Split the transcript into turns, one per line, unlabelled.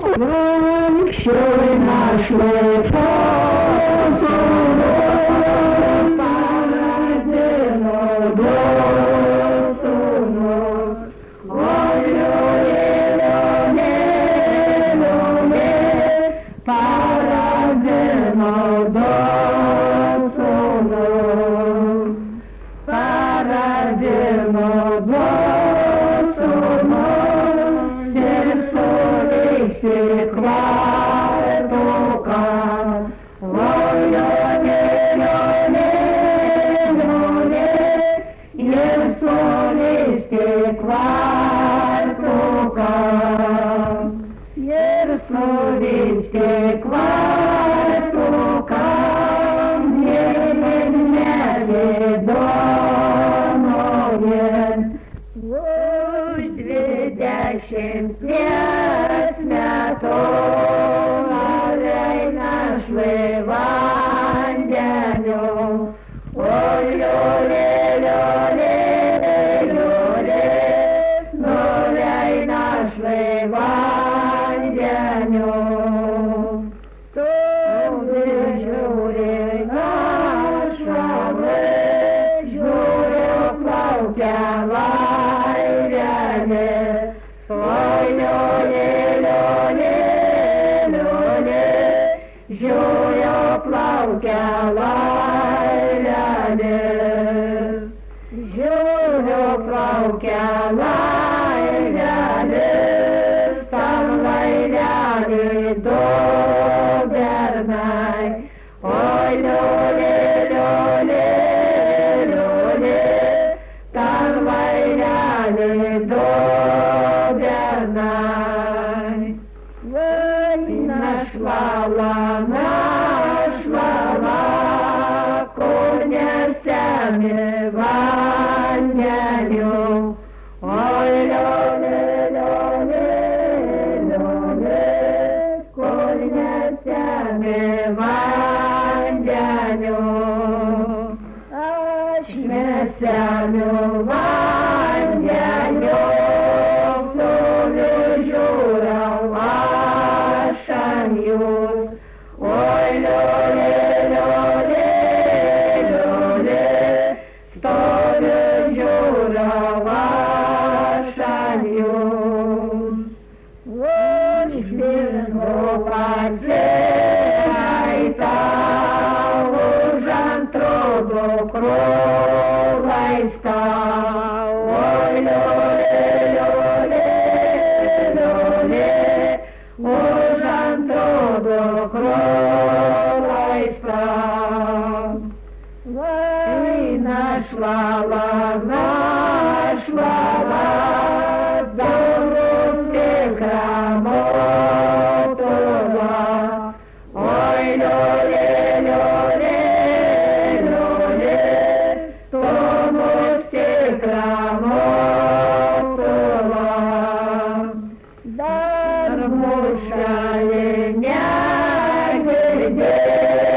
Большой наш лепозоров, породину досунув, ой-ой-ой-ой-ой-ой, породину досунув, породину досунув, сердцу вести квартука, ой-ой-ой-ой-ой-ой, сердцу вести квартука, сердцу вести квартука, не доноен, пусть ведящим песнятом, орей наш Евангелию, ой-ой-ой-ой-ой-ой, орей наш Евангелию, столбы жюри нашего, жюри плавкялай ряне, ой-ой-ой-ой-ой-ой, жюри плавкялай ряне, жюри плавкялай ряне, ставлай ряне добернай, ой-ой-ой-ой-ой-ой, ставлай ряне добернай. Нашла кунясями ваняню, ой-ой-ой-ой-ой, кунясями ваняню, ашмесями ваняню, ой-ой-ой-ой-ой-ой, столю журавашанью, ой-шпирну потеайта, ужан труду круглайста, ой-ой-ой-ой-ой, ужан труду круглайста. Нашла, до русских работала, ой-ой-ой-ой-ой, до русских работала, дармушка не где